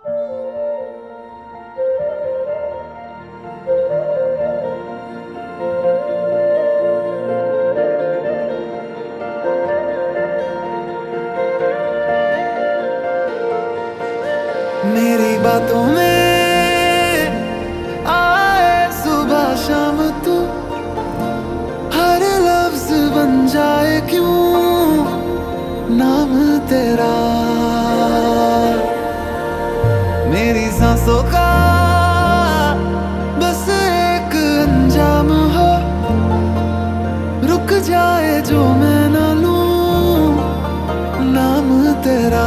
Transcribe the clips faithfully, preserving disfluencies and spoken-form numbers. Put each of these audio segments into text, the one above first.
मेरी बातों में आए सुबह शाम तू, हर लफ्ज बन जाए क्यों नाम तेरा। मेरी सांसों का बस एक अंजाम हो, रुक जाए जो मैं ना लूं नाम तेरा।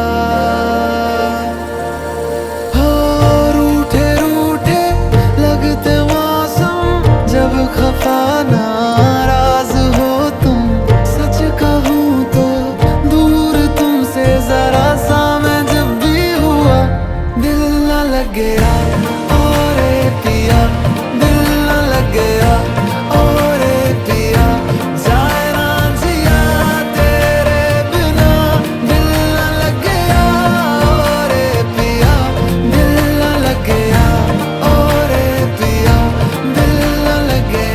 नाराज हो तुम, सच कहूँ तो दूर तुमसे जरा सा मैं जब भी हुआ, दिल न लग गया और पिया, दिल न लग गया और पिया, जाए ना जिया तेरे बिना, दिल न लग गया और पिया, दिल न लग गया और पिया, दिल न लग गया।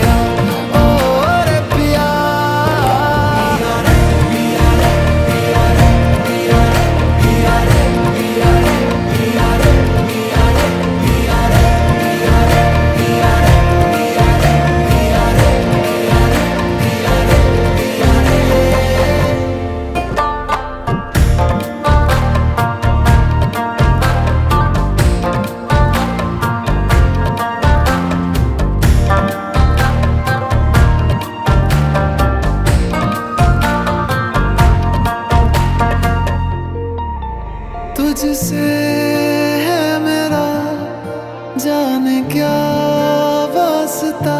तुझसे है मेरा जाने क्या वास्ता,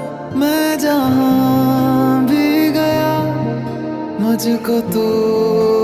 मैं जहाँ भी गया मुझको तू